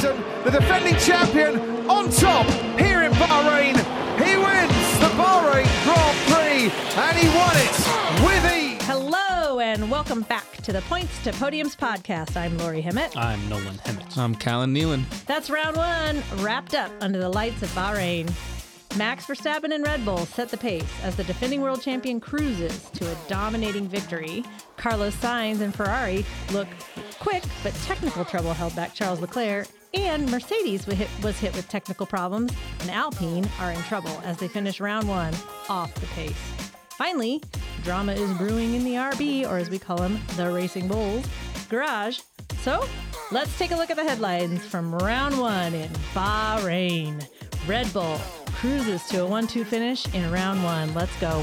season, the defending champion on top here in Bahrain. He wins the Bahrain Grand Prix and he won it with ease. Hello and welcome back to the Points to Podiums podcast. I'm Lori Hemmett. I'm Nolan Hemmett. I'm Callan Nealon. That's round one, wrapped up under the lights of Bahrain. Max Verstappen and Red Bull set the pace as the defending world champion cruises to a dominating victory. Carlos Sainz and Ferrari look quick, but technical trouble held back Charles Leclerc. And Mercedes was hit with technical problems, and Alpine are in trouble as they finish round one off the pace. Finally, drama is brewing in the RB, or as we call them, the Racing Bulls, garage. So let's take a look at the headlines from round one in Bahrain. Red Bull cruises to a 1-2 finish in round one. Let's go.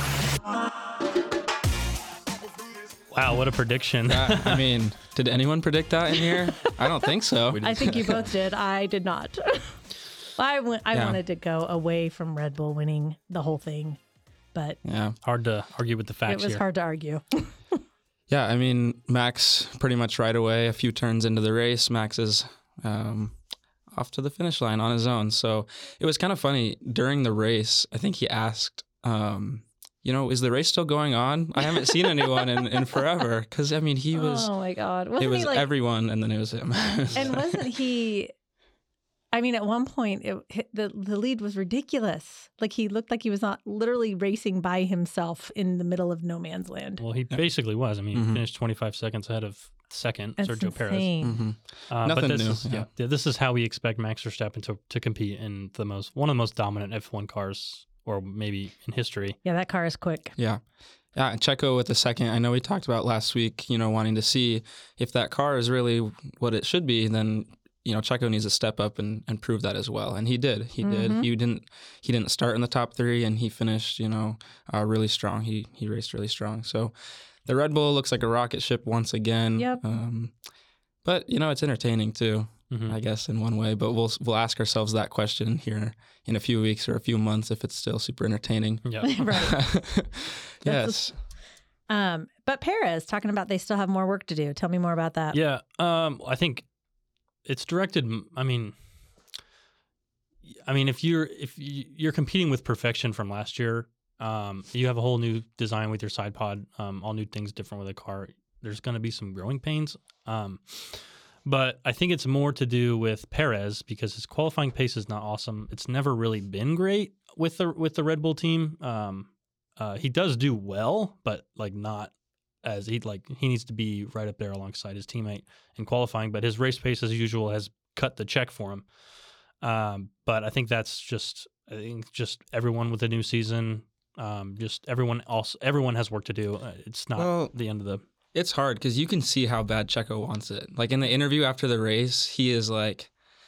Wow, what a prediction. I mean, did anyone predict that in here? I don't think so. I think you both did. I did not. I wanted to go away from Red Bull winning the whole thing, but Yeah. Hard to argue with the facts it was here. hard to argue. Yeah, I mean, Max pretty much right away, a few turns into the race, Max is off to the finish line on his own. So it was kind of funny. During the race, I think he asked, is the race still going on? I haven't seen anyone in forever. Because, I mean, he was... Oh, my God. It was everyone, and then it was him. And wasn't he... I mean, at one point, the lead was ridiculous. Like, he looked like he was not literally racing by himself in the middle of no man's land. Well, he basically was. I mean, he finished 25 seconds ahead of second, That's Sergio Perez. insane. Nothing but this new. Is, this is how we expect Max Verstappen to compete in one of the most dominant F1 cars, or maybe in history. Yeah, that car is quick. Yeah. Yeah, and Checo with the second. I know we talked about last week, wanting to see if that car is really what it should be, then Checo needs to step up and prove that as well. And he did. He did. He didn't start in the top three, and he finished, really strong. He raced really strong. So the Red Bull looks like a rocket ship once again. Yep. But it's entertaining too, I guess, in one way. But we'll ask ourselves that question here in a few weeks or a few months if it's still super entertaining. Yeah. Right. Yes. But Perez, talking about they still have more work to do. Tell me more about that. Yeah. I think it's directed. I mean, if you're competing with perfection from last year, you have a whole new design with your side pod, all new things different with the car. There's going to be some growing pains. But I think it's more to do with Perez because his qualifying pace is not awesome. It's never really been great with the Red Bull team. He does do well, but not as he needs to be right up there alongside his teammate in qualifying. But his race pace, as usual, has cut the check for him. But I think that's just everyone with a new season. Just everyone has work to do. It's not the end of the. It's hard because you can see how bad Checo wants it. Like in the interview after the race, he is like,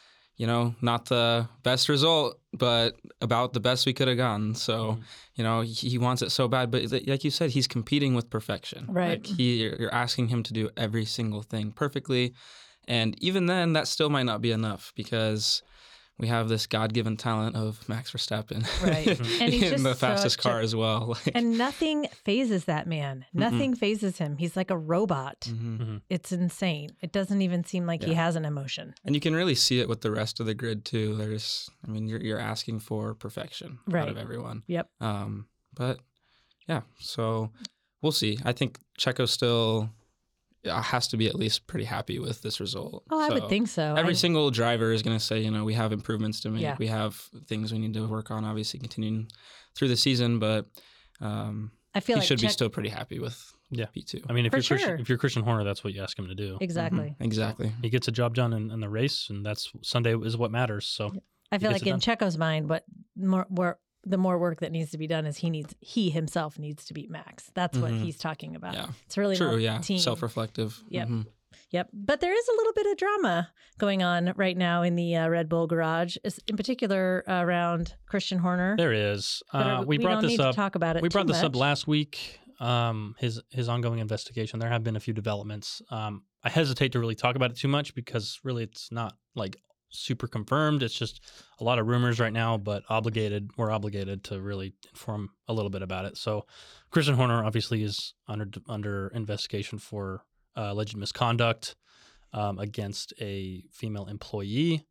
not the best result, but about the best we could have gotten. So, he wants it so bad. But like you said, he's competing with perfection. Right. Like you're asking him to do every single thing perfectly. And even then, that still might not be enough because we have this God-given talent of Max Verstappen. Right. And he's in just the fastest such car as well. And nothing phases that man. Nothing phases him. He's like a robot. It's insane. It doesn't even seem like he has an emotion. And you can really see it with the rest of the grid too. You're asking for perfection out of everyone. Yep. But yeah, so we'll see. I think Checo still has to be at least pretty happy with this result. Oh, I would think so. Every single driver is going to say, we have improvements to make. Yeah. We have things we need to work on, obviously continuing through the season, but I feel he like should be still pretty happy with P2. I mean, For if you're Christian Horner, that's what you ask him to do. Exactly. Exactly. He gets a job done in the race, and that's Sunday is what matters. So I feel he like gets in it Checo's mind, the more work that needs to be done is he himself needs to beat Max. That's what he's talking about. Yeah. It's really True, not yeah. the team. Self-reflective. Yep. Yep. But there is a little bit of drama going on right now in the Red Bull garage, in particular around Christian Horner. There is. But We brought don't this need up. to talk about it We brought too this up much. last week. His ongoing investigation. There have been a few developments. I hesitate to really talk about it too much because really it's not super confirmed. It's just a lot of rumors right now, but we're obligated to really inform a little bit about it. So Christian Horner obviously is under investigation for alleged misconduct. against a female employee.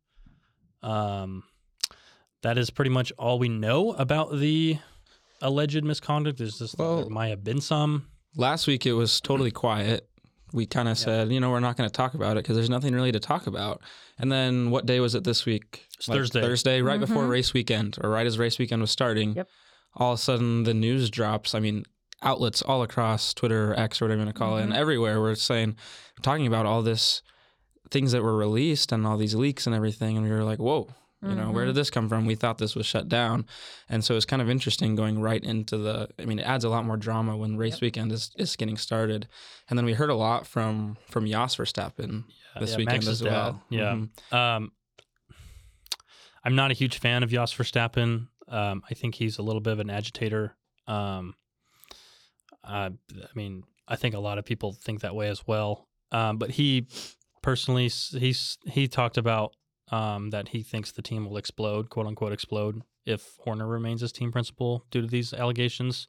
That is pretty much all we know about the alleged misconduct. There's just there might have been some. Last week it was totally quiet. We kind of said, we're not going to talk about it because there's nothing really to talk about. And then what day was it this week? It's Thursday. Thursday, right before race weekend, or right as race weekend was starting. Yep. All of a sudden the news drops. I mean, outlets all across Twitter, or X, or whatever you want to call it, and everywhere we're talking about all this things that were released and all these leaks and everything. And we were like, whoa. Where did this come from? We thought this was shut down. And so it's kind of interesting going right into it adds a lot more drama when race weekend is getting started. And then we heard a lot from Jos Verstappen this weekend Max's as well. Dad. Yeah. I'm not a huge fan of Jos Verstappen. I think he's a little bit of an agitator. I think a lot of people think that way as well. But he personally, he talked about that he thinks the team will explode, quote unquote, explode if Horner remains as team principal due to these allegations.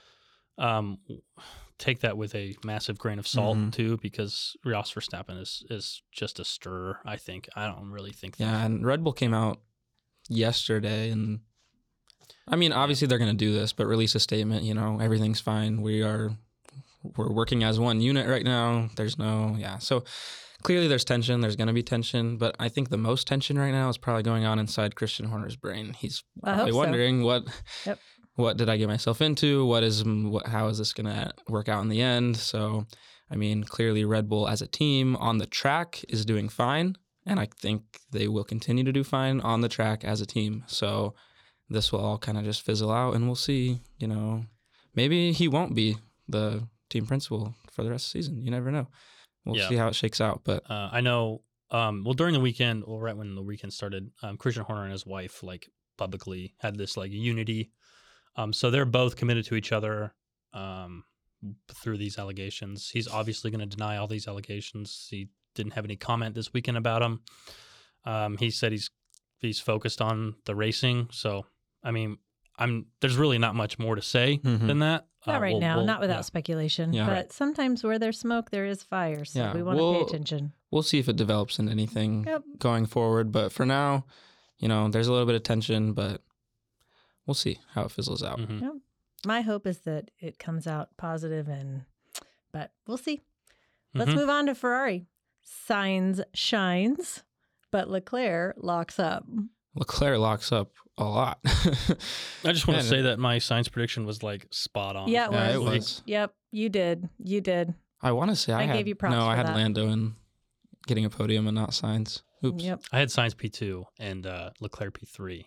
Take that with a massive grain of salt too, because Jos Verstappen is just a stirrer. I think I don't really think. Yeah, and Red Bull came out yesterday, and obviously they're going to do this, but release a statement. Everything's fine. We're working as one unit right now. So. Clearly, there's tension. There's going to be tension, but I think the most tension right now is probably going on inside Christian Horner's brain. He's probably wondering what did I get myself into? How is this going to work out in the end? So, clearly Red Bull as a team on the track is doing fine, and I think they will continue to do fine on the track as a team. So, this will all kind of just fizzle out, and we'll see. Maybe he won't be the team principal for the rest of the season. You never know. We'll see how it shakes out. But I know, during the weekend, right when the weekend started, Christian Horner and his wife, publicly had this, unity. So they're both committed to each other through these allegations. He's obviously going to deny all these allegations. He didn't have any comment this weekend about them. He said he's focused on the racing. So, there's really not much more to say than that. Not right now, not without speculation. Yeah. But sometimes where there's smoke, there is fire. So we want to pay attention. We'll see if it develops into anything going forward. But for now, there's a little bit of tension, but we'll see how it fizzles out. Yep. My hope is that it comes out positive, but we'll see. Let's move on to Ferrari. Sainz shines, but Leclerc locks up. Leclerc locks up a lot. I just want to say that my science prediction was spot on. Yeah, it was. It was. Yep, you did. I want to say I gave you props. No, for I had that. Lando in getting a podium and not Sainz. Oops. Yep. I had Sainz P2 and Leclerc P3.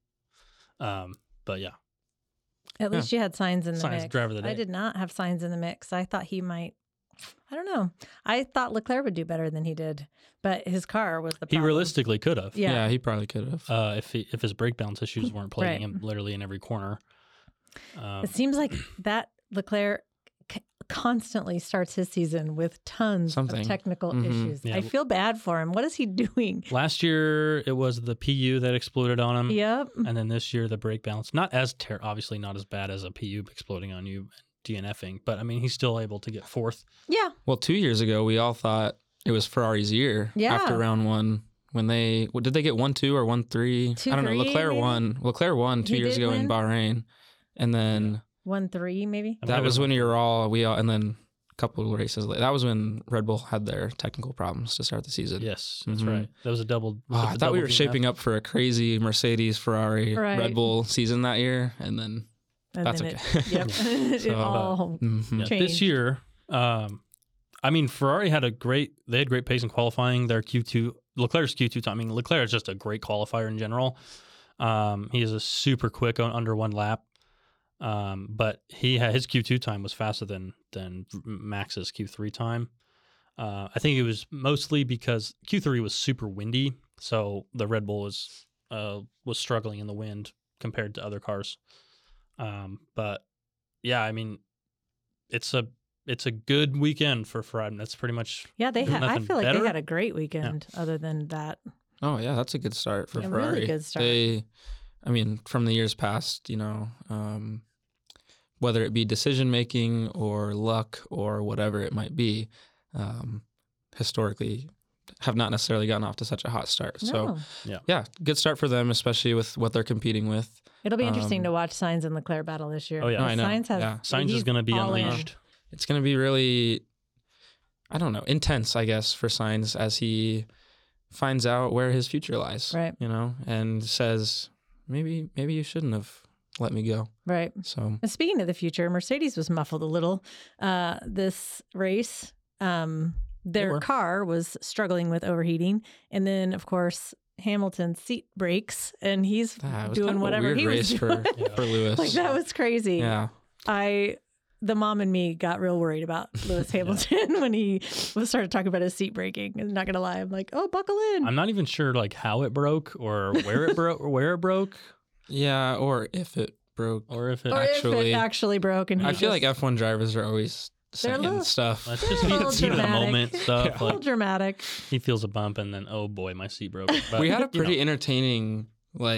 But yeah. At least you had Sainz in the Sainz, mix. driver of the day. I did not have Sainz in the mix. I thought he might. I don't know. I thought Leclerc would do better than he did, but his car was the problem. He realistically could have. Yeah. He probably could have. If his brake balance issues weren't plaguing him literally in every corner. It seems like that Leclerc constantly starts his season with tons of technical issues. Yeah. I feel bad for him. What is he doing? Last year, it was the PU that exploded on him. Yep. And then this year, the brake balance. Not as obviously not as bad as a PU exploding on you, DNFing, but he's still able to get fourth. Yeah. Well, 2 years ago, we all thought it was Ferrari's year after round one. When did they get 1-2 or 1-3? I don't know. Leclerc maybe? won. Leclerc won 2 years ago in Bahrain, and then 1-3 maybe. that was when we all, and then a couple of races later. That was when Red Bull had their technical problems to start the season. Yes, that's right. That was a double. I thought we were shaping up for a crazy Mercedes, Ferrari, Red Bull season that year, and then that's okay. It all changed. This year, Ferrari had great pace in qualifying. Their Leclerc's Q2 time. Leclerc is just a great qualifier in general. He is a super quick under one lap. But his Q2 time was faster than Max's Q3 time. I think it was mostly because Q3 was super windy, so the Red Bull was struggling in the wind compared to other cars. But yeah, it's a good weekend for Ferrari. That's pretty much I feel like better. they had a great weekend. Other than that, oh yeah, that's a good start for Ferrari. Really good start. From the years past, whether it be decision making or luck or whatever it might be, historically have not necessarily gotten off to such a hot start. So No. yeah, good start for them, especially with what they're competing with. It'll be interesting to watch Sainz and Leclerc battle this year. Oh, yeah. I know. Sainz has Yeah. Sainz is he's going to be all in. unleashed. It's going to be really, I don't know, intense, I guess, for Sainz as he finds out where his future lies. Right. You know, and says, maybe you shouldn't have let me go. Right. So And speaking of the future, Mercedes was muffled a little this race. Their were. car was struggling with overheating. And then, of course, Hamilton's seat breaks and he's that was doing kind of whatever a weird he race was doing. for Lewis. Like, that was crazy. Yeah. The mom and me got real worried about Lewis Hamilton when he started talking about his seat breaking. I'm not going to lie. I'm like, oh, buckle in. I'm not even sure like how it broke or where it broke or where it broke Yeah, or if it broke. or if it. or if actually- it actually broke. And he I feel just- like F1 drivers are always They're a saying little- stuff. That's just A little heat of the dramatic. moment stuff. a little Like dramatic. he feels a bump and then oh boy, my seat broke. But, We had a you know, pretty entertaining,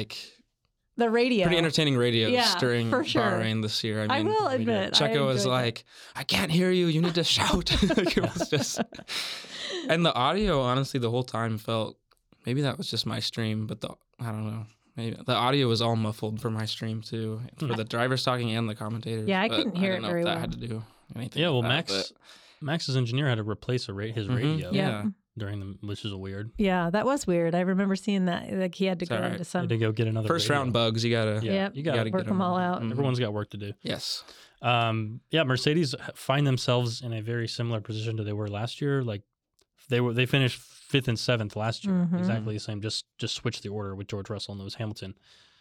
The radio. pretty entertaining radios Yeah, during for sure. Bahrain this year. I will admit. I Checo was enjoyed like, I can't hear you. You need to shout. Like, it was just, and the audio, honestly, the whole time felt, maybe that was just my stream, but I don't know. Maybe the audio was all muffled for my stream too, for the drivers talking and the commentators. Yeah, I but couldn't hear don't it know very if that well. had to do anything. Yeah, well, with that, Max's engineer had to replace his Mhm. radio Yeah. during the, which is weird. Yeah, that was weird. I remember seeing that. Like he had to It's go all right. into Had some. to go get another First radio. round bugs, you gotta. Yeah, Yep. you got gotta to work get them all out. Mhm. Everyone's got work to do. Yes. Yeah, Mercedes find themselves in a very similar position to they were last year. Like they finished 5th and 7th last year, Mhm. exactly the same. Just switch the order with George Russell and Lewis Hamilton.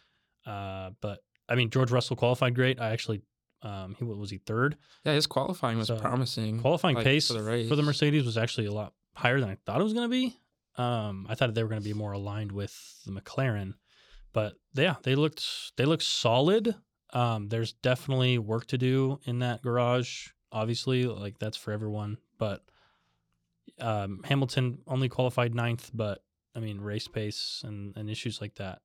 But I mean, George Russell qualified great. I actually, was he third? Yeah, his qualifying was So, promising. Qualifying like, pace for the race. Mercedes was actually a lot higher than I thought it was going to be. I thought they were going to be more aligned with the McLaren, but yeah, they looked solid. There's definitely work to do in that garage. Obviously, like that's for everyone. But Hamilton only qualified 9th, but I mean race pace and issues like that.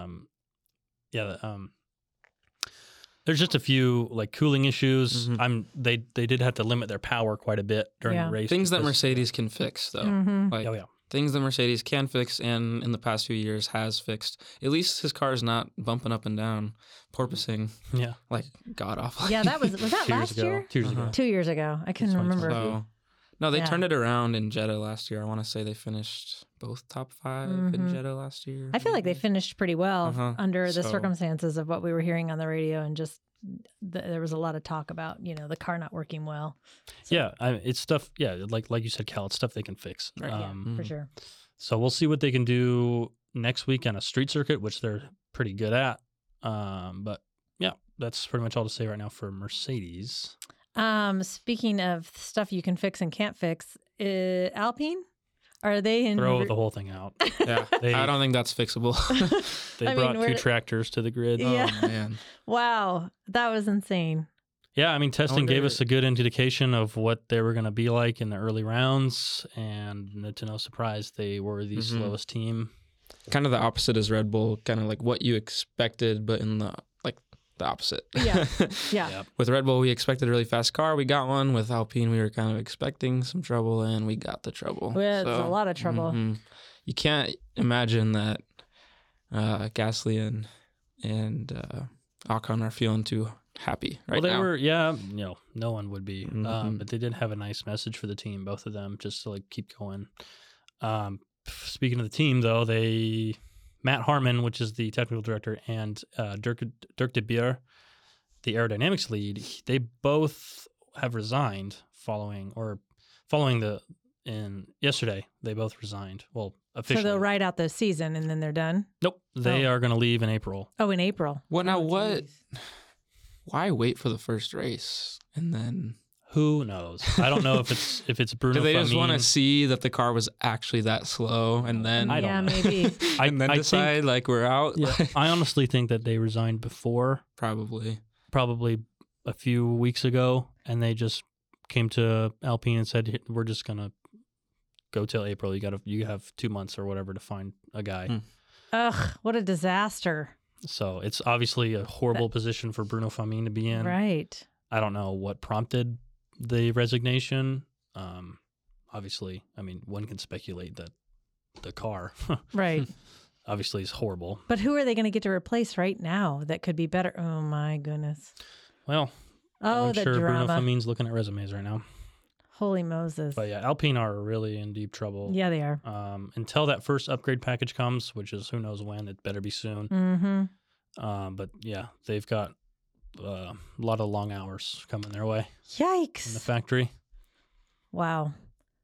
There's just a few like cooling issues. Mhm. They did have to limit their power quite a bit during Yeah. the race. Things that because- Mercedes can fix, though. Mhm. Like Oh yeah. things that Mercedes can fix, and in the past few years has fixed. At least his car is not bumping up and down, porpoising Yeah. like god awful. Yeah, that was that 2 years last ago. year? 2 years Uh-huh. ago. 2 years ago. I couldn't It's remember. 2022. So, no, they Yeah. turned it around in Jeddah last year. I want to say they finished both top 5 in Mhm. Jeddah last year. I feel like they maybe. finished pretty well Uh-huh. under the So- circumstances of what we were hearing on the radio, and just there was a lot of talk about the car not working well. Yeah, it's stuff. Yeah, like you said, Cal, it's stuff they can fix. Right. Yeah, for Mhm. sure. So we'll see what they can do next week on a street circuit, which they're pretty good at. But yeah, that's pretty much all to say right now for Mercedes. Speaking of stuff you can fix and can't fix, Alpine, are they in? Throw the whole thing out. Yeah, They- I don't think that's fixable. They I mean, brought 2 we're- tractors to the grid. Yeah. Oh man. Wow, that was insane. Yeah, I mean, testing gave wonder- us a good indication of what they were going to be like in the early rounds, and to no surprise, they were the Mhm. slowest team. Kind of the opposite as Red Bull, kind of like what you expected, but in the opposite. Yeah. Yeah. Yep. With Red Bull, we expected a really fast car. We got one. With Alpine, we were kind of expecting some trouble, and we got the trouble. With a lot of trouble. Mhm. You can't imagine that Gasly and Ocon are feeling too happy right Well, they now. were, no one would be. Mhm. But they did have a nice message for the team, both of them, just to like keep going. Speaking of the team, though, Matt Harmon, which is the technical director, and Dirk de Beer, the aerodynamics lead, they both have resigned following yesterday. They both resigned. Well, So officially. they'll ride out the season and then they're done. Nope, they are going to leave in April. Oh, in April. What now? Oh, What? geez. Why wait for the first race and then? Who knows? I don't know if it's Bruno. Do they just want to Famin. see that the car was actually that slow, and then I don't Yeah, know. maybe. and then I decide think, like we're out? yeah, I honestly think that they resigned before, Probably. probably a few weeks ago, and they just came to Alpine and said, "We're just gonna go till April. You have 2 months or whatever to find a guy." Hmm. Ugh, what a disaster. So it's obviously a horrible position for Bruno Famin to be in. Right. I don't know what prompted the resignation. obviously, I mean, one can speculate that the car Right. obviously is horrible. But who are they going to get to replace right now that could be better? Oh, my goodness. Well, Oh, I'm the sure Bruno drama. Famine's looking at resumes right now. Holy Moses. But yeah, Alpine are really in deep trouble. Yeah, they are. Until that first upgrade package comes, which is who knows when, it better be soon. Mm-hmm. But yeah, they've got a lot of long hours coming their way Yikes. in the factory. Wow.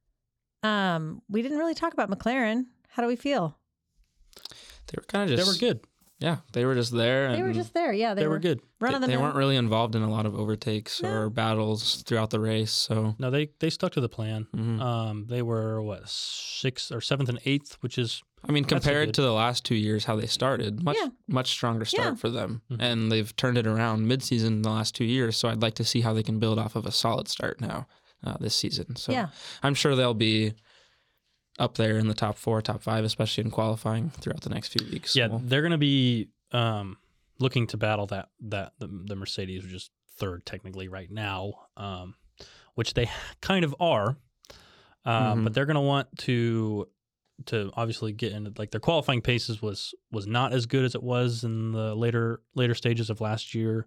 We didn't really talk about McLaren. How do we feel? They were kind of just. They were good. Yeah, they were just there. They were just there. Yeah, They were good. Run of the They mill. weren't really involved in a lot of overtakes or battles throughout the race. So No, they stuck to the plan. Mhm. They were what, 6th or 7th and 8th, which is I mean, That's a compared good- to the last 2 years, how they started, much stronger start Yeah. for them, Mhm. and they've turned it around mid-season the last 2 years. So I'd like to see how they can build off of a solid start now this season. So Yeah. I'm sure they'll be up there in the top 4, top 5, especially in qualifying throughout the next few weeks. yeah, So they're going to be looking to battle the Mercedes, which is 3rd technically right now, which they kind of are. But they're going to want to obviously get into, like, their qualifying paces was not as good as it was in the later stages of last year.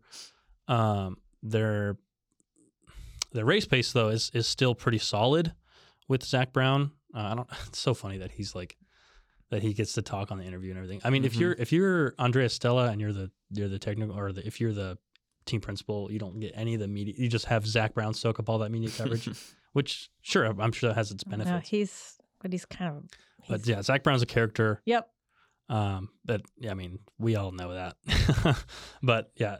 Their race pace though is still pretty solid with Zach Brown. It's so funny that he's like that he gets to talk on the interview and everything. I mean, if you're Andrea Stella and you're the technical, or if you're the team principal, you don't get any of the media. You just have Zach Brown soak up all that media coverage, which sure, I'm sure that has its No, benefits. he's kind of. But yeah, Zach Brown's a character. Yep. But yeah, I mean, we all know that. But yeah,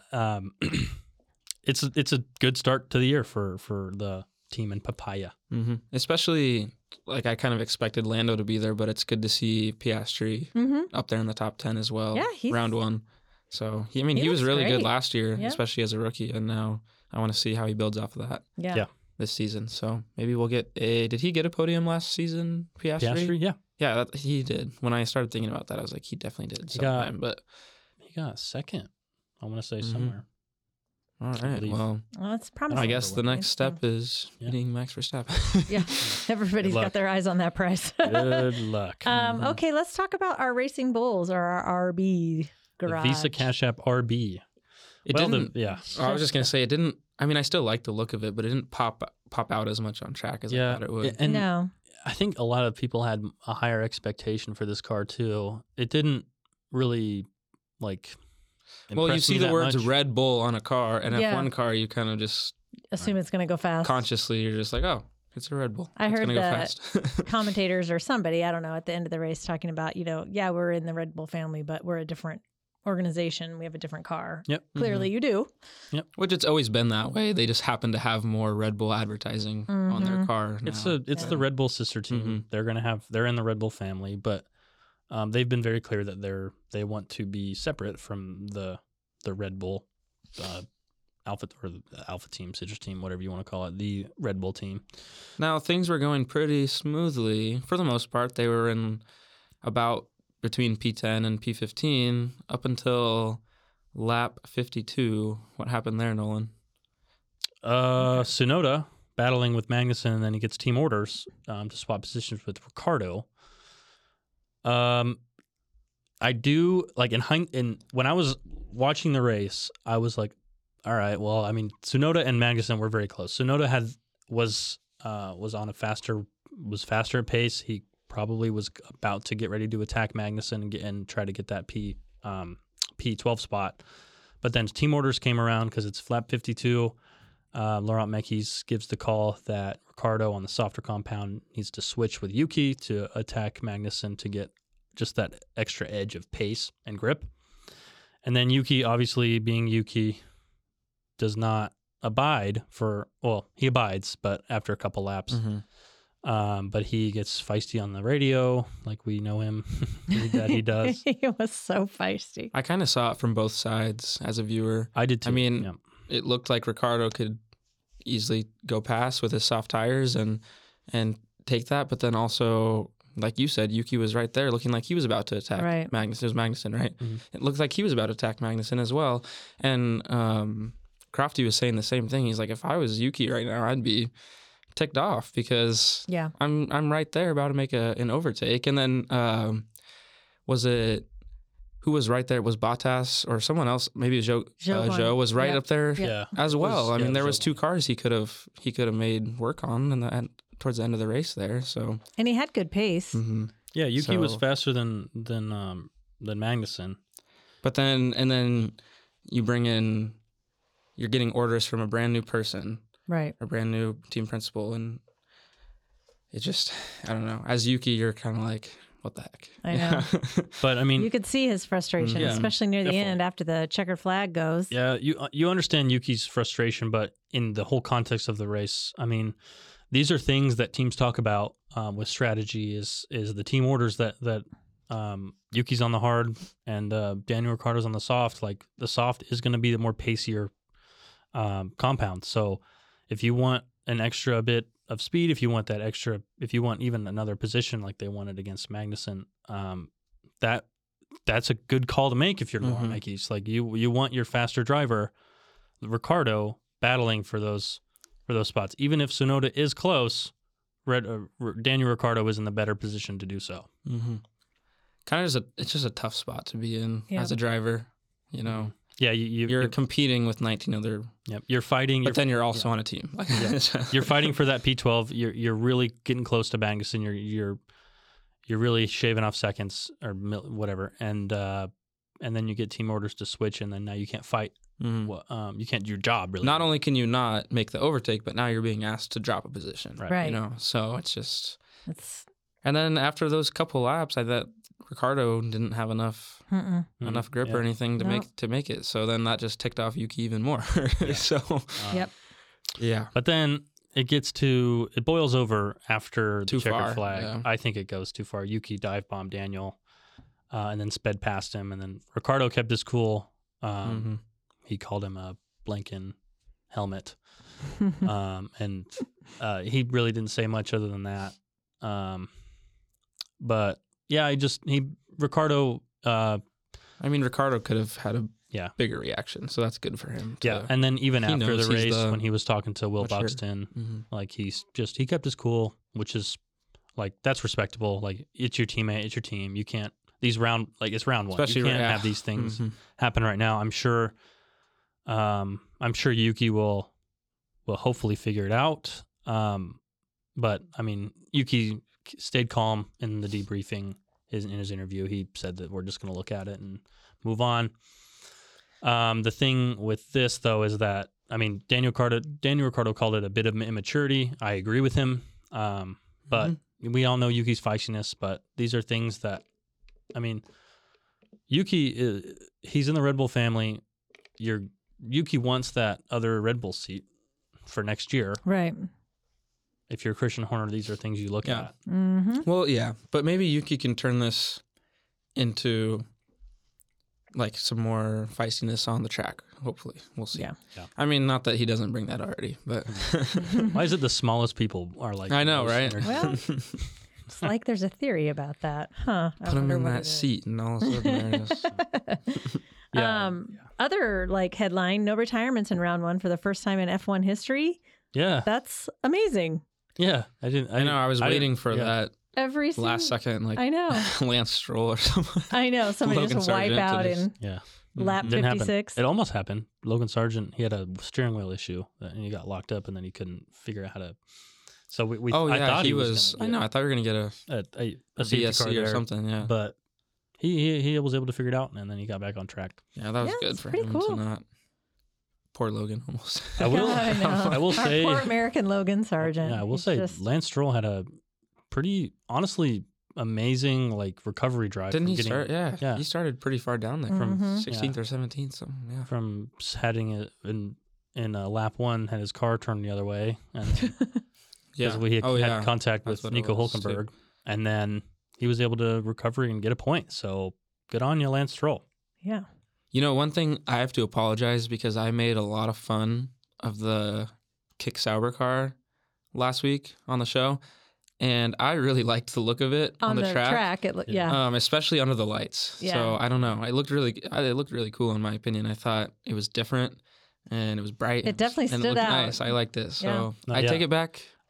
it's a good start to the year for the team in Papaya. especially, like, I kind of expected Lando to be there, but it's good to see Piastri up there in the top 10 as well. Yeah, he's- round 1. So he He was looks really good great. last year, Yeah. especially as a rookie, and now I want to see how he builds off of that Yeah. Yeah. this season. So maybe we'll get did he get a podium last season, Piastri? Piastri, yeah, Yeah, he did. When I started thinking about that, I was like, he definitely did He got- sometime. But he got 2nd. I want to say Mhm. somewhere. all right, believe. well, Well, it's promising. I guess the next step is Yeah. beating Max Verstappen. Yeah. Everybody's Good got luck. their eyes on that price. Good luck. Okay, let's talk about our Racing Bulls, or our RB The garage. Visa Cash App RB. It Well, didn't. yeah, I was just gonna say it didn't. I mean, I still like the look of it, but it didn't pop out as much on track as I yeah, thought it would. and No. I think a lot of people had a higher expectation for this car too. It didn't really like. Well, you impress see me the that words much. Red Bull on a car, and Yeah. F1 car, you kind of just Assume it's going to go fast. consciously, you're just like, oh, it's a Red Bull. I It's heard gonna go that fast. commentators or somebody, I don't know, at the end of the race talking about, yeah, we're in the Red Bull family, but we're a different organization. We have a different car. Yep. Clearly you do. Which it's always been that way. They just happen to have more Red Bull advertising on their car. It's now. the Red Bull sister team. They're in the Red Bull family, but they've been very clear that they want to be separate from the Red Bull Alpha, or the Alpha team, sister team, whatever you want to call it, the Red Bull team. Now things were going pretty smoothly for the most part. They were in about between P10 and P15 up until lap 52. What happened there, Nolan? Tsunoda battling with Magnussen, and then he gets team orders to swap positions with Ricardo. I do like in when I was watching the race, I was like, all right, well, I mean, Tsunoda and Magnussen were very close. Tsunoda was faster at pace. He probably was about to get ready to attack Magnussen and try to get that P12 spot. But then team orders came around because it's flap 52. Laurent Mekies gives the call that Ricardo on the softer compound needs to switch with Yuki to attack Magnussen to get just that extra edge of pace and grip. And then Yuki, obviously being Yuki, does not abide he abides, but after a couple laps. But he gets feisty on the radio, like we know him that he does. He was so feisty. I kind of saw it from both sides as a viewer. I did too. I mean, yeah. It looked like Ricardo could easily go past with his soft tires and take that, but then also, like you said, Yuki was right there looking like he was about to attack Right. Magnussen. It was Magnussen, right? Mhm. It looked like he was about to attack Magnussen as well. And Crofty was saying the same thing. He's like, if I was Yuki right now, I'd be ticked off because Yeah. I'm right there about to make an overtake, and then was it who was right there? It was Bottas or someone else? Maybe Joe was right up there Yeah. as well. I mean, there was Zhou. 2 cars he could have made work on towards the end of the race there. So And he had good pace. Yeah, Yuki was So- faster than Magnussen. But then you bring in, you're getting orders from a brand new person, Right. a brand new team principal, and it just, I don't know. As Yuki, you're kind of like, what the heck? I know. But I mean, You could see his frustration, Yeah, especially near the definitely. end after the checkered flag goes. yeah, you understand Yuki's frustration, but in the whole context of the race, I mean, these are things that teams talk about with strategy. Is the team orders that Yuki's on the hard and Daniel Ricciardo's on the soft. Like the soft is going to be the more pacier compound. So if you want an extra bit of speed, if you want even another position like they wanted against Magnussen, that's a good call to make if you're Laura Mikey's. Like you want your faster driver, Ricciardo, battling for those spots. Even if Tsunoda is close, Daniel Ricciardo is in the better position to do so. Kind of it's just a tough spot to be in Yeah. as a driver. You know, Yeah, you're competing with 19 other, you're fighting. but then you're also on a team. Like, You're fighting for that P12. You're really getting close to Magnussen. You're really shaving off seconds or whatever, and then you get team orders to switch, and then now you can't fight. You can't do your job really. Not only can you not make the overtake, but now you're being asked to drop a position. Right. You know, so it's just. It's And then after those couple laps, I thought Ricardo didn't have enough grip or anything to make it. So then that just ticked off Yuki even more. So yep. yeah. But then it boils over after Too the checkered far, flag. yeah. I think it goes too far. Yuki dive bombed Daniel, and then sped past him, and then Ricardo kept his cool. He called him a Blinken helmet, and he really didn't say much other than that. But yeah, Ricardo. I mean, Ricardo could have had a Yeah. bigger reaction, so that's good for him. Yeah, and then even he after knows the he's race, the when he was talking to Will mature. Buxton, like he kept his cool, which is like that's respectable. Like it's your teammate, it's your team. You can't it's round one. Especially You can't right- have these things happen right now. I'm sure Yuki will hopefully figure it out. But I mean, Yuki stayed calm in the debriefing. In his interview, he said that we're just going to look at it and move on. The thing with this, though, is that, I mean, Daniel Ricciardo called it a bit of immaturity. I agree with him. But we all know Yuki's feistiness, but these are things that, I mean, Yuki, he's in the Red Bull family. Yuki wants that other Red Bull seat for next year. Right. If you're Christian Horner, these are things you look Yeah. at. Well, yeah, but maybe Yuki can turn this into like some more feistiness on the track. Hopefully, we'll see. Yeah. I mean, not that he doesn't bring that already, but Why is it the smallest people are like? I know, most right? energetic? Well, it's like there's a theory about that, huh? I put him wonder in what that it is. seat, and all of a sudden there it is. Yeah. Other like headline: no retirements in round one for the first time in F1 history. Yeah. That's amazing. Yeah. I know. I was waiting for that Every last second, like I know. Lance Stroll or something. I know. Somebody Logan just wipe Sargent out to just- in Yeah. lap Didn't happen. 56. It almost happened. Logan Sargent, he had a steering wheel issue and he got locked up and then he couldn't figure out how to. So I thought he was. I know. I thought we were gonna get a safety car BSC or there, something. Yeah, but he was able to figure it out and then he got back on track. yeah, that was Yeah, good it's for pretty him cool. to not. Poor Logan, almost. I will. I know. I will Our say. poor American Logan Sargent. Yeah, I will He's say just- Lance Stroll had a pretty honestly amazing like recovery drive. Didn't from he getting- start? Yeah, Yeah. he started pretty far down there, from Mhm. 16th or 17th. So yeah, from heading it in lap one, had his car turned the other way, and because we had contact That's with what it Nico was, too. Hulkenberg, and then he was able to recover and get a point. So good on you, Lance Stroll. Yeah. You know, one thing I have to apologize because I made a lot of fun of the Kick Sauber car last week on the show, and I really liked the look of it on the track. Yeah. Especially under the lights. Yeah. So I don't know. It looked really cool in my opinion. I thought it was different and it was bright. It definitely and stood it looked out. nice. I liked it. So No, I yeah. take it back.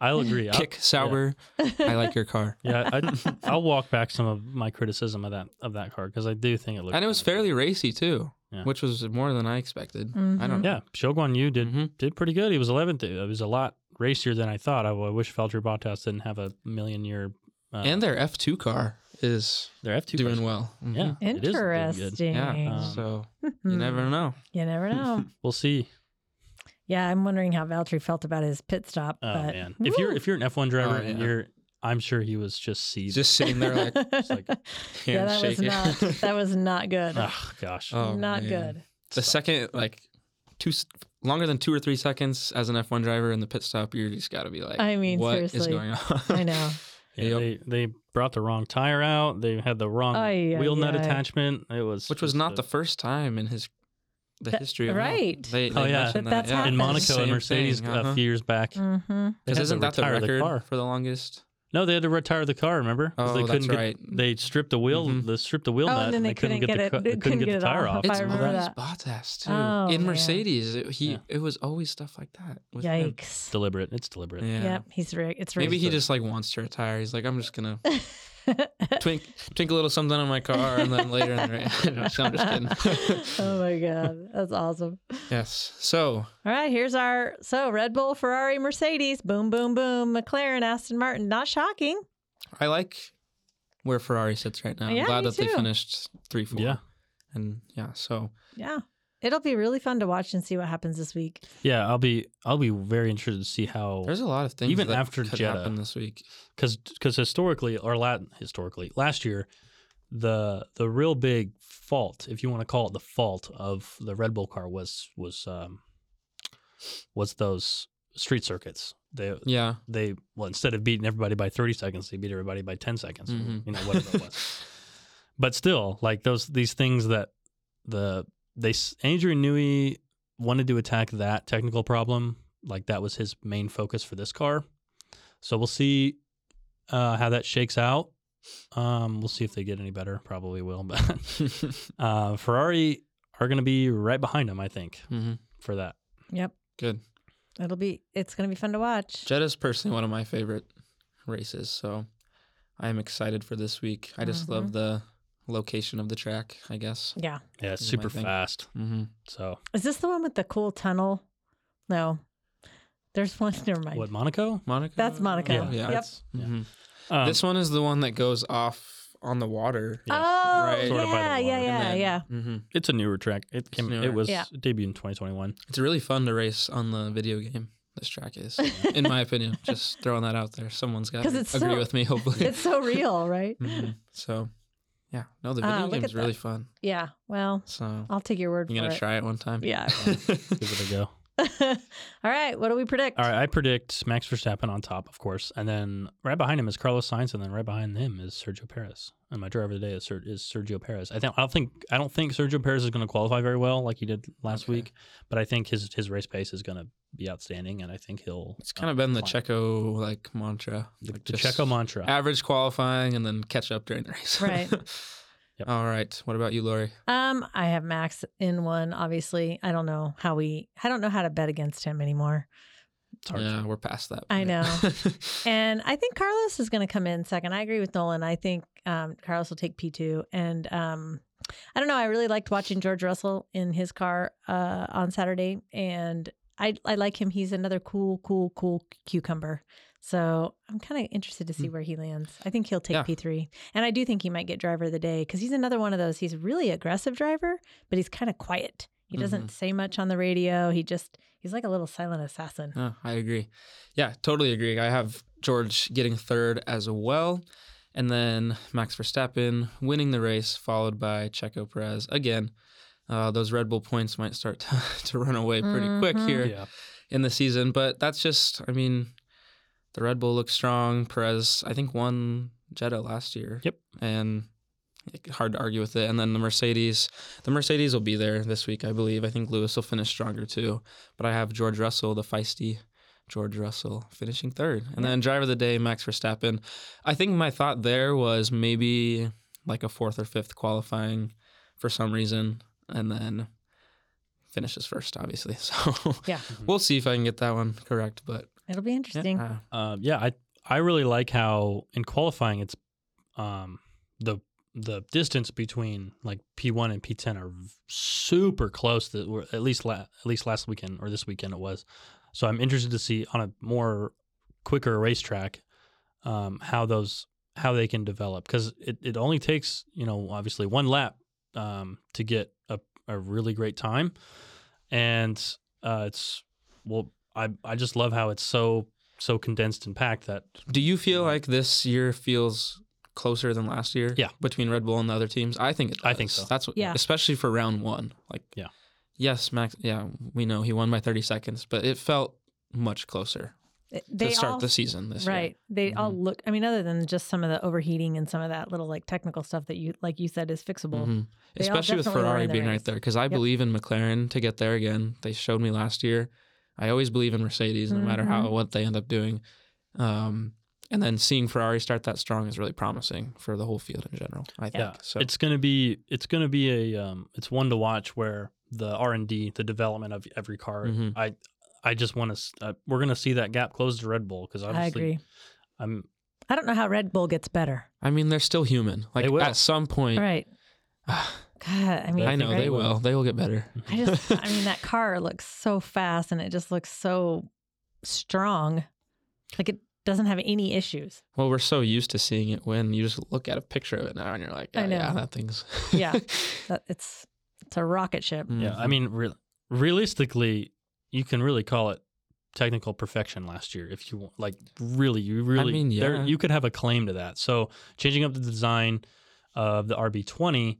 I'll agree. Kick Sauber. I like your car. I'll walk back some of my criticism of that car because I do think it looked. And it was fairly racy too, which was more than I expected. I don't know. Yeah, Shogun Yu did pretty good. He was 11th. It was a lot racier than I thought. I wish Valtteri Bottas didn't have a million-year. And their F2 car is doing well. Mm-hmm. Yeah, interesting. Yeah, so you never know. You never know. We'll see. Yeah, I'm wondering how Valtteri felt about his pit stop. Oh but, man, if you're an F1 driver and I'm sure he was just seized. Just sitting there like, yeah, that was not good. Oh gosh, not good. The second longer than 2 or 3 seconds as an F1 driver in the pit stop, you just got to be like, I mean, what seriously. is going on? I know. Yeah, they brought the wrong tire out. They had the wrong wheel nut attachment. Which was not the first time in the history of right. They mentioned that's that. In Monaco and Mercedes a few years back. Because isn't that the record for the longest? No, they had to retire the car. Remember? Oh, they couldn't that's right. They stripped the wheel. They stripped the wheel nut, and then they couldn't get the tire off. It's remember always that. Bottas too. Oh, in man. Mercedes, it was always stuff like that. With him. Yikes! Deliberate. It's deliberate. Yeah. Yep, it's Maybe he just like wants to retire. He's like, I'm just gonna twink a little something on my car, and then later in the race. I'm just kidding. Oh my god, that's awesome. Yes. So all right, here's our Red Bull, Ferrari, Mercedes, boom, boom, boom, McLaren, Aston Martin. Not shocking. I like where Ferrari sits right now. Yeah, I'm glad me that they too. finished 3-4. Yeah. And so yeah, it'll be really fun to watch and see what happens this week. Yeah, I'll be very interested to see how there's a lot of things even that after could Jeddah happen this week. because historically last year the real big fault, if you want to call it the fault of the Red Bull car was those street circuits. They instead of beating everybody by 30 seconds, they beat everybody by 10 seconds. Mm-hmm. Whatever it was. But still, like these things that Adrian Newey wanted to attack that technical problem. Like that was his main focus for this car. So we'll see how that shakes out. We'll see if they get any better. Probably will, but Ferrari are going to be right behind them, I think, for that. Yep. Good. It's going to be fun to watch. Jeddah's personally one of my favorite races, so I am excited for this week. I just love the location of the track, I guess. Yeah. Yeah, it's super fast. Mm-hmm. So is this the one with the cool tunnel? No. There's one. Never mind. what, Monaco? Monaco? That's Monaco. Yeah. Yep. Mm-hmm. This one is the one that goes off on the water. Oh, right. Sort of by the water. yeah. Mm-hmm. It's a newer track. It was Yeah. debuted in 2021. It's really fun to race on the video game. This track is, in my opinion. Just throwing that out there. Someone's got to agree with me, hopefully. It's so real, right? Mm-hmm. So, yeah. No, the video game's really fun. Yeah. Well, so I'll take your word for it. You gonna try it one time? Yeah. Give it a go. All right. What do we predict? All right, I predict Max Verstappen on top, of course, and then right behind him is Carlos Sainz, and then right behind him is Sergio Perez. And my driver of the day is Sergio Perez. I don't think Sergio Perez is going to qualify very well like he did last week, but I think his race pace is going to be outstanding, and I think he'll. It's kind of been the Checo mantra, the Checo mantra. Average qualifying and then catch up during the race. Right. Yep. All right. What about you, Lori? I have Max in one. Obviously, I don't know how to bet against him anymore. It's hard. Yeah, we're past that. I know. And I think Carlos is going to come in second. I agree with Nolan. I think Carlos will take P2. And I don't know. I really liked watching George Russell in his car on Saturday, and I like him. He's another cool cucumber. So I'm kind of interested to see where he lands. I think he'll take P3. And I do think he might get driver of the day because he's another one of those. He's a really aggressive driver, but he's kind of quiet. He doesn't say much on the radio. He's like a little silent assassin. Oh, I agree. Yeah, totally agree. I have George getting third as well. And then Max Verstappen winning the race, followed by Checo Perez. Again, those Red Bull points might start to run away pretty quick here in the season. But that's just, the Red Bull looks strong. Perez, I think, won Jeddah last year. Yep. And hard to argue with it. And then the Mercedes will be there this week, I believe. I think Lewis will finish stronger too. But I have George Russell, the feisty George Russell, finishing third. And then driver of the day, Max Verstappen. I think my thought there was maybe like a fourth or fifth qualifying for some reason. And then finishes first, obviously. So yeah, we'll see if I can get that one correct. But It'll be interesting. Yeah. I really like how in qualifying it's the distance between like P1 and P10 are super close. That were at least last weekend or this weekend it was. So I'm interested to see on a more quicker racetrack how they can develop, because it only takes obviously one lap to get a really great time, and I just love how it's so condensed and packed that. Do you feel like this year feels closer than last year? Yeah. Between Red Bull and the other teams? I think it does. I think so. That's what, Yeah. especially for round one. Like, yeah. Yes, Max, yeah, we know he won by 30 seconds, but it felt much closer They to start all, the season this year. right. They all look, I mean, other than just some of the overheating and some of that little like technical stuff that you, like you said, is fixable. Mhm. They all Especially with definitely were Ferrari in the being race. right there, because I believe in McLaren to get there again. They showed me last year. I always believe in Mercedes, no matter what they end up doing. And then seeing Ferrari start that strong is really promising for the whole field in general, I think. Yeah, So it's gonna be it's one to watch, where the R&D, the development of every car. Mhm. I just want to. We're gonna see that gap close to Red Bull, because I obviously agree. I don't know how Red Bull gets better. I mean, they're still human. Like They will. at some point, Right. God, I mean, I know right? they will. They will get better. I mean, that car looks so fast and it just looks so strong. Like it doesn't have any issues. Well, we're so used to seeing it win. You just look at a picture of it now, and you're like, I know. yeah, that thing's. Yeah. It's a rocket ship. Yeah, I mean, realistically, you can really call it technical perfection last year if you want. Like, really, I mean, yeah. you could have a claim to that. So changing up the design of the RB20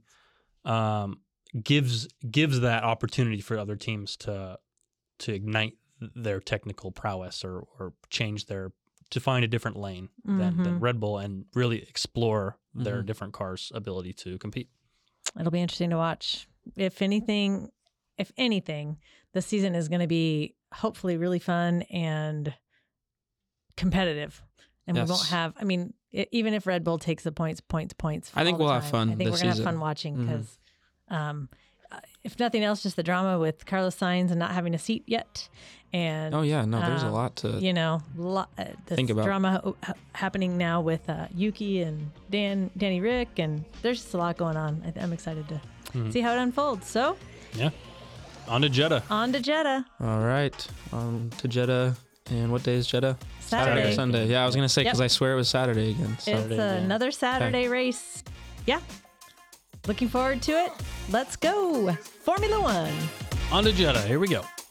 gives that opportunity for other teams to ignite their technical prowess or change to find a different lane than Red Bull, and really explore their different cars' ability to compete. It'll be interesting to watch. If anything, the season is going to be hopefully really fun and competitive. And Yes. we won't have, I mean, even if Red Bull takes the points. I think all the we'll have time, fun I think this we're going to have season. fun watching because, if nothing else, just the drama with Carlos Sainz and not having a seat yet. And Oh yeah, no, there's a lot to. this think about. drama happening now with Yuki and Danny Rick, and there's just a lot going on. I'm excited to see how it unfolds. So, Yeah, on to Jeddah. on to Jeddah. All right, to Jeddah. And what day is Jeddah? Saturday. Or Sunday. Yeah, I was gonna say because Yep. I swear it was Saturday again. It's Saturday again. another Saturday race. Yeah. Looking forward to it. Let's go. Formula One. On to Jeddah. Here we go.